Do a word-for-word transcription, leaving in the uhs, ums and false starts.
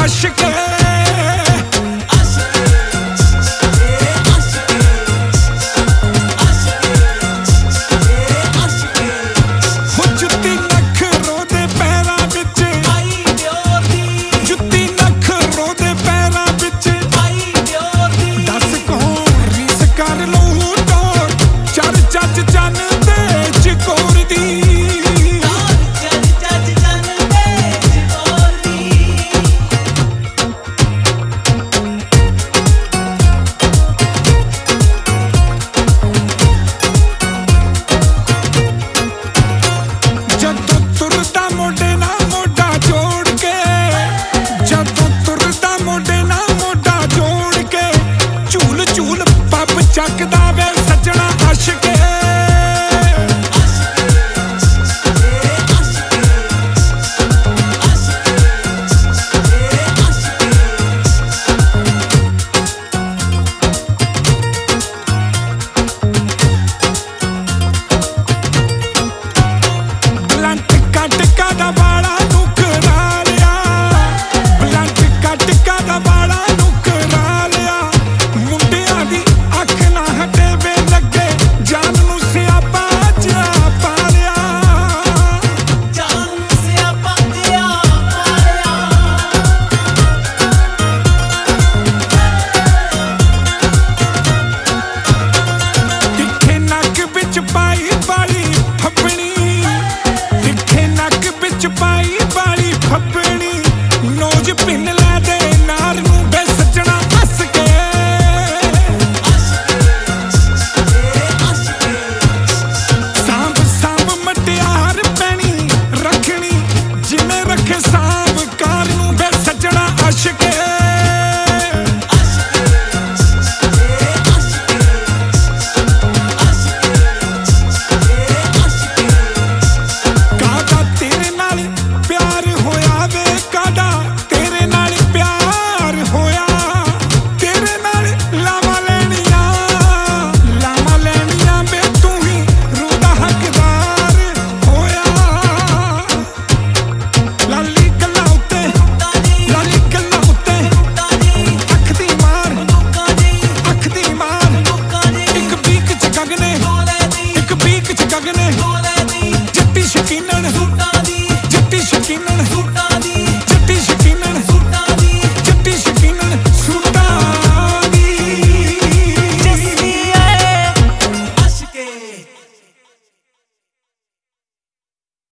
आशिक ਚੱਕਦਾ ਵੇ ਸੱਜਣਾ ਆਸ਼ਿਕ ਬਲੰਟ ਕੱਟ ਕਾਦਾ ਵਾਲਾ ਨੂੰ ਕਰਾ ਲਿਆ ਬਲੰਟ ਕੱਟ ਕਾਦਾ ਵਾਲਾ ਨੂੰ ਕਰਾ ਲਿਆ ਮੁੰਡਿਆਂ ਦੀ ਪਾਈ ਵਾਲੀ ਫੱਬਣੀ ਤਿੱਖੇ ਨੱਕ ਵਿੱਚ ਪਾਈ ਵਾਲੀ ਫੱਬਣੀ ਨੋਜ ਪਿੰਨ ਲੈ ਦੇ ਨਾਰ ਨੂੰ ਬੇ ਸੱਜਣਾ ਹੱਸ ਕੇ ਸਾਂਭ ਸਾਂਭ ਮਟਿਆਰ ਪੈਣੀ ਰੱਖਣੀ ਜਿਵੇਂ ਰੱਖੇ ਸਾਂਭ ਕਾਰ ਨੂੰ ਬੇ ਸੱਜਣਾ ਆਸ਼ਿਕ ਜੱਟੀ ਸ਼ਕੀਨਣ ਜੱਟੀ ਸ਼ਕੀਨਣ